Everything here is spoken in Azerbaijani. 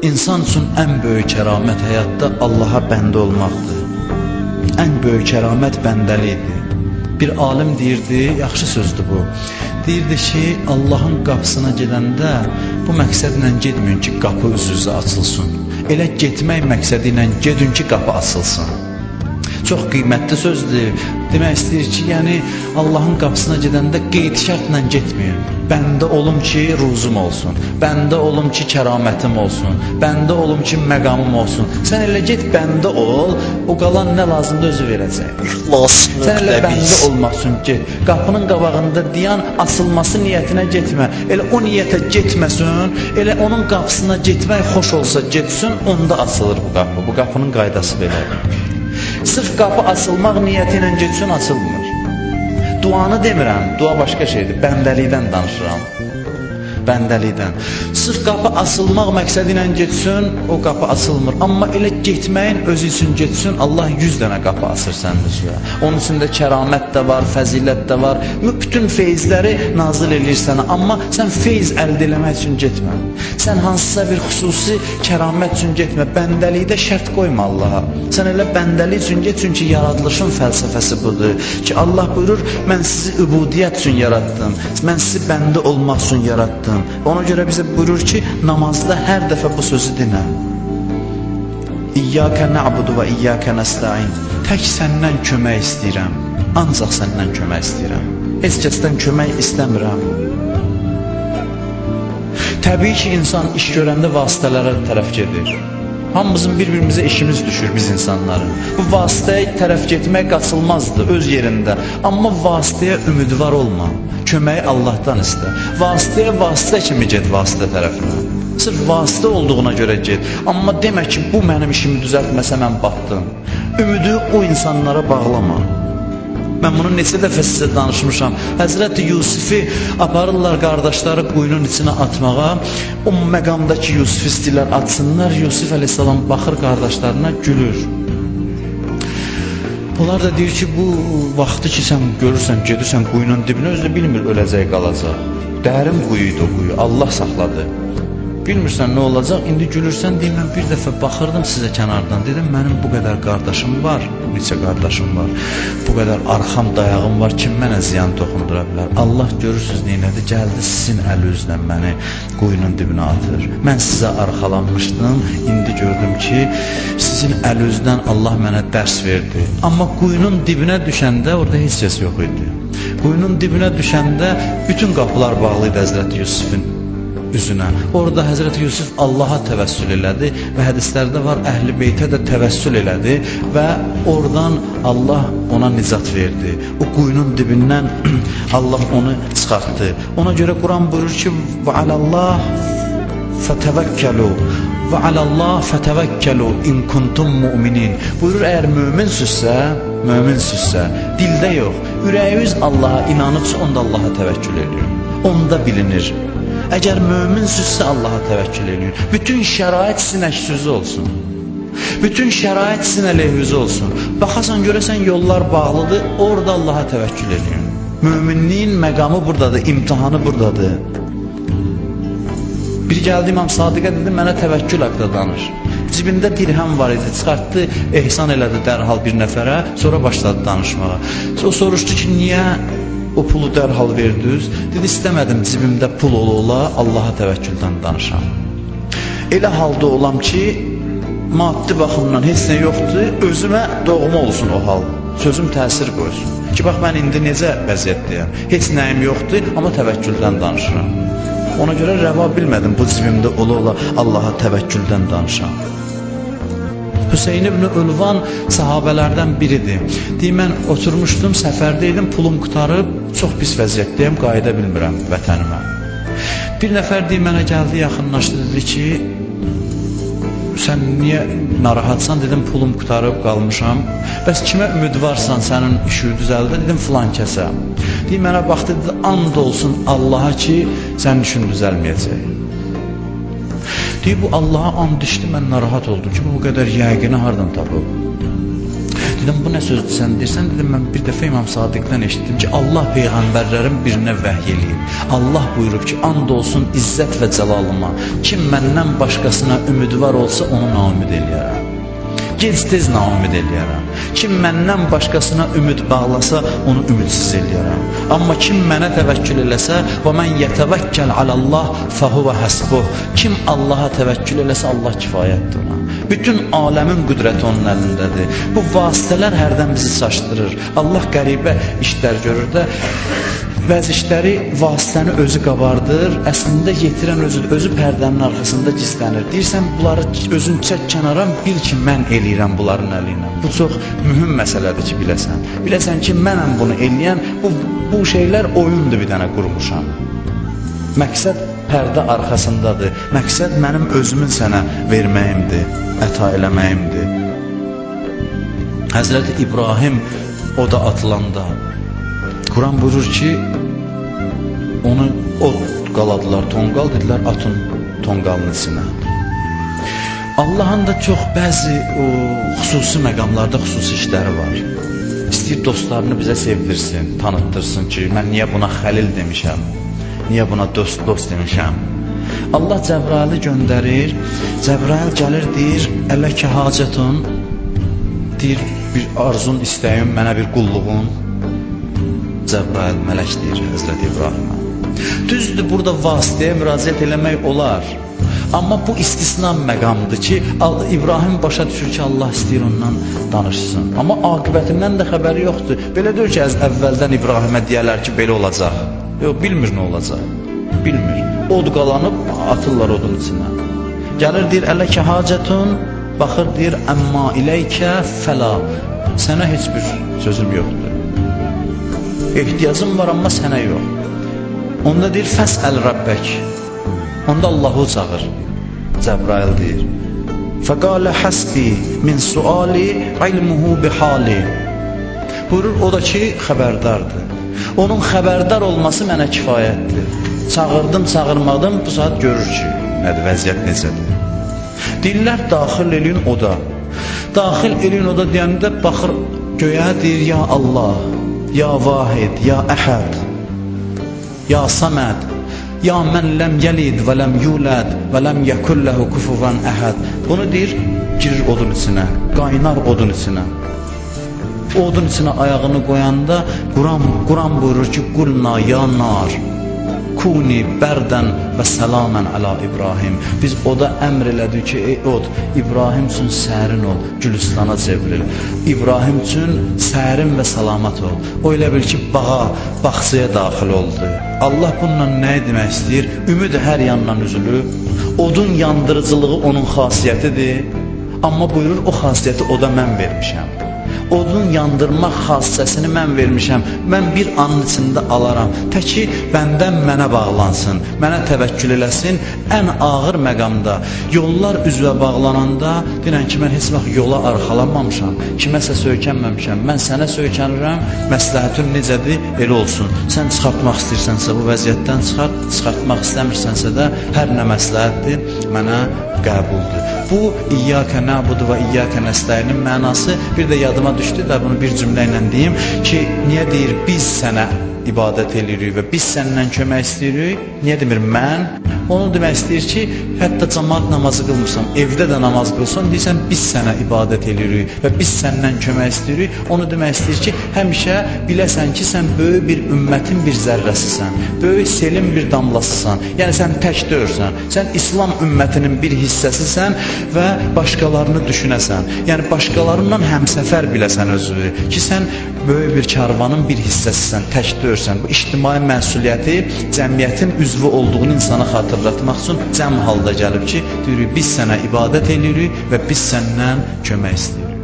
İnsan üçün ən böyük kəramət həyatda Allaha bəndə olmaqdır. Ən böyük kəramət bəndəlikdir. Bir alim deyirdi, yaxşı sözdür bu. Deyirdi ki, Allahın qapısına gedəndə bu məqsədlə getməyin ki, qapı üz-üzə açılsın. Elə getmək məqsədi ilə gedin ki, qapı açılsın. Çox qiymətli sözdür. Demək istəyir ki, yəni Allahın qapısına gedəndə qeyd şərtlə getməyin. Bəndə olum ki, ruzum olsun. Bəndə olum ki, kəramətim olsun. Bəndə olum ki, məqamım olsun. Sən elə get, bəndə ol, o qalan nə lazımdır özü verəcək. Sən elə bəndə olmaq üçün get. Qapının qabağında dayan, asılması niyyətinə getmə. Elə o niyyətə getməsin, elə onun qapısına getmək xoş olsa getsin, onda asılır bu qapı. Bu qapının qaydası belədir. Sırf qapı açılmaq niyyəti ilə getsin, açılmır. Duanı demirəm, dua başqa şeydir, bəndəlikdən danışıram. Bəndəlikdən. Sırf qapı açılmaq məqsədi ilə getsin, o qapı açılmır. Amma elə getməyin özü üçün getsin, Allah 100 dənə qapı açır sənin üzrə. Onun içində kəramət də var, fəzilət də var. Bütün feyizləri nazil edir sənə. Amma sən feyz əldə eləmək üçün getmə. Sən hansısa bir xüsusi kəramət üçün getmə. Bəndəlikdə şərt qoyma Allaha. Sən elə bəndəlik üçün get, çünki yaradılışın fəlsəfəsi budur. Ki Allah buyurur, mən sizi übudiyyət üçün yaratdım. Mən sizi bəndə olmaq üçün yaratdım. Ona görə bizə buyurur ki, namazda hər dəfə bu sözü dinə. İyyəkə nə'budu və iyyəkə nəstəin. Tək səndən kömək istəyirəm. Ancaq səndən kömək istəyirəm. Heç kəsdən kömək istəmirəm. Təbii ki, insan iş görəndə vasitələrə tərəf gedir. Hamımızın bir-birimizə işimiz düşür biz insanların. Bu vasitəyə tərəf getmək qaçılmazdır öz yerində. Amma vasitəyə ümidvar olma. Köməyi Allahdan istə. Vasitə kimi get vasitə tərəfinə. Sırf vasitə olduğuna görə get. Amma demə ki, bu mənim işimi düzəltməsə mən batdım. Ümidi o insanlara bağlama. Mən bunu neçə dəfə sizə danışmışam. Həzrəti Yusifi aparırlar qardaşları quyunun içinə atmağa. O məqamdakı Yusifi istəyirlər atsınlar. Yusif əleyhissalam baxır qardaşlarına, gülür. Onlar da deyir ki, bu vaxtı ki sən görürsən, gedirsən quyunun dibinə, özü də bilmir öləcək, qalacaq. Dərin quyuydu o quyu, Allah saxladı. Bilmirsən nə olacaq, indi gülürsən, deyim, mən bir dəfə baxırdım sizə kənardan, dedim, mənim bu qədər qardaşım var, neçə qardaşım var, bu qədər arxam, dayağım var, kim mənə ziyan toxundura bilər? Allah görürsünüz neynədir, gəldi sizin əlinizlə məni quyunun dibinə atır. Mən sizə arxalanmışdım, indi gördüm ki, sizin əlinizdən Allah mənə dərs verdi. Amma quyunun dibinə düşəndə orada heç kəs yox idi. Quyunun dibinə düşəndə bütün qapılar bağlıydı Həzrəti Yusifin üzünə. Orada Həzrəti Yusuf Allaha təvəssül elədi və hədislərdə var, Əhl-i Beytə də təvəssül elədi və oradan Allah ona nicat verdi. O quyunun dibindən Allah onu çıxartdı. Ona görə Quran buyurur ki, və alallah fətəvəkkəlu və alallah fətəvəkkəlu in kuntum mu'minin. Buyurur, əgər möminsüzsə, dildə yox, ürəyiniz Allaha inanıbsa, onda Allaha təvəkkül edir. Onda bilinir. Əgər möminsüzsə Allaha təvəkkül edin. Bütün şərait sizin əksiniz olsun. Bütün şərait sizin əleyhinizə olsun. Baxasan görəsən yollar bağlıdır, orada Allaha təvəkkül edin. Möminliyin məqamı buradadır, imtihanı buradadır. Biri gəldi İmam Sadiqə dedi, mənə təvəkkül haqqında danış. Cibində dirhəm var idi, çıxartdı, ehsan elədi dərhal bir nəfərə, sonra başladı danışmağa. O soruşdu ki, niyə o pulu dərhal verdiniz? Dedi, istəmədim cibimdə pul ola, Allaha təvəkküldən danışam. Elə halda olam ki, maddi baxımdan heç nə yoxdur, özümə doğma olsun o hal. Sözüm təsir qoysun. Ki, bax, mən indi necə vəziyyətdəyəm? Heç nəyim yoxdur, amma təvəkküldən danışıram. Ona görə rəva bilmədim bu cibimdə ola, Allaha təvəkküldən danışam. Hüseyin ibn Ülvan sahabələrdən biridir. Deyim, mən oturmuşdum, səfərdəydim, pulum qutarıb, çox pis vəziyyətdəyim, qayıda bilmirəm vətənimə. Bir nəfər deyim, mənə gəldi, yaxınlaşdı, dedi ki, sən niyə narahatsan? Dedim, pulum qutarıb qalmışam. Bəs kimə ümid varsan sənin işi düzəldə? Dedim, filan kəsə. Deyim, mənə baxdı, dedi, and olsun Allaha ki, sənin işin düzəlməyəcək. Deyib, bu Allaha and düşdü, mən narahat oldum ki, bu qədər yəqini hardan tapıb? Dedim, bu nə sözdür sən deyirsən? Dedim, mən bir dəfə İmam Sadiqdən eşitdim ki, Allah peyğəmbərlərin birinə vəhy eləyib. Allah buyurub ki, and olsun izzət və cəlalıma, kim məndən başqasına ümidvar olsa onu naümid eləyərəm. Gec-tez naümid eləyərəm. Kim məndən başqasına ümid bağlasa, onu ümidsiz eləyərəm. Amma kim mənə təvəkkül eləsə, və mən yətəvəkkəl alallah fəhuvə həsbuh. Kim Allaha təvəkkül eləsə, Allah kifayətdir ona. Bütün aləmin qüdrəti onun əlindədir. Bu vasitələr hərdən bizi saçdırır. Allah qəribə işlər görür də, bəzi işləri vasitəni özü qabardır, əslində yetirən özü pərdənin arxasında gizlənir. Deyirsən, bunları özün çək kənara, bil ki, mən eləyirəm bunların əli ilə. Bu çox mühüm məsələdir ki, biləsən. Biləsən ki, mənəm bunu eləyən, bu şeylər oyundur bir dənə qurmuşam. Məqsəd pərdə arxasındadır. Məqsəd mənim özümün sənə verməyimdir, əta eləməyimdir. Həzrəti İbrahim oda atılanda, Quran buyurur ki, onu od qaladılar, tonqal dedilər, atın tonqalın içinə. Allahın da çox bəzi xüsusi məqamlarda xüsusi işləri var. İstəyir dostlarını bizə sevdirsin, tanıtdırsın ki, mən niyə buna xəlil demişəm, niyə buna dost demişəm. Allah Cəbraili göndərir, Cəbrail gəlir, deyir, ələkə hacətun, deyir, bir arzun, istəyim, mənə bir qulluğun. Cəbrail mələk deyir Həzrəti İbrahimə. Düzdür, burada vasitəyə müraciət eləmək olar. Amma bu istisna məqamdır ki, İbrahim başa düşür ki, Allah istəyir ondan danışsın. Amma aqibətindən də xəbəri yoxdur. Belə deyir ki, əvvəldən İbrahimə deyərlər ki, belə olacaq. Yox, bilmir nə olacaq. Bilmir. Od qalanıb, atırlar odun içinə. Gəlir, deyir, ələkə hacətun, baxır, deyir, əmma iləykə fəla. Sənə heç bir sözüm yoxdur. Ehtiyacım var, amma sənə yox. Onda deyir, fəsəl Rəbbək. Onda Allahu çağır. Cəbrail deyir, fəqalə həsbi min suali ilmuhu bihali. Buyurur, o da ki, xəbərdardır. Onun xəbərdar olması mənə kifayətdir. Çağırdım, çağırmadım, bu saat görür ki, nədir, vəziyyət necədir. Deyirlər, daxil eləyin oda. Daxil eləyin oda deyəndə baxır göyə, deyir, ya Allah, ya vahid, ya əhəd, ya saməd, ya mən ləm yəlid və ləm yulad və ləm yəkulləhu kufuvan əhəd. Bunu deyir, girir odun içinə, qaynar odun içinə. Odun içinə ayağını qoyanda Quran buyurur ki, qulna ya nar, kuni bərdən və səlamən əla İbrahim. Biz oda əmr elədik ki, ey od, İbrahim üçün sərin ol, Gülüstana çevril. İbrahim üçün sərin və salamat ol. O elə bil ki, bağçaya daxil oldu. Allah bununla nə demək istəyir? Ümid hər yandan üzülür. Odun yandırıcılığı onun xasiyyətidir. Amma buyurur, o xasiyyəti oda mən vermişəm. Odun yandırmaq xassəsini mən vermişəm. Mən bir anın içində alaram. Təki bəndən mənə bağlansın, mənə təvəkkül eləsin. Ən ağır məqamda, yollar üzvə bağlananda deyirəm ki, mən heç vaxt yola arxalanmamışam, kiməsə söykənməmişəm. Mən sənə söykənirəm, məsləhətin necədir, elə olsun. Sən çıxartmaq istəyirsənsə bu vəziyyətdən çıxartmaq istəmirsənsə də hər nə məsləhətdir, mənə qəbuldur. Bu, İyyəkə nəbudu və İyyəkə nəstəyinin mənası bir də yadıma düşdü və bunu bir cümlə ilə deyim ki, niyə deyir biz sənə ibadət edirik və biz səndən kömək istəyirik? Niyə demir mən? Onu demək istəyir ki, hətta cəmaat namazı qılmırsan, evdə də namaz qılsan, deyirsən biz sənə ibadət edirik və biz səndən kömək istəyirik. Onu demək istəyir ki, həmişə biləsən ki, sən böyük bir ümmətin bir zərrəsisən, böyük selin bir damlasısan. Yəni sən tək deyirsən, sən İslam ümmətinin bir hissəsisən və başqalarını düşünəsən. Yəni başqalarından həmsəfər biləsən özünü ki, sən böyük bir karvanın bir hissəsisən, tək deyirsən. Bu ictimai məsuliyyəti, cəmiyyətin üzvü olduğunu insana xatırlatmaq üçün cəm halda gəlib ki, deyirik, biz sənə ibadət edirik və biz səndən kömək istəyirik.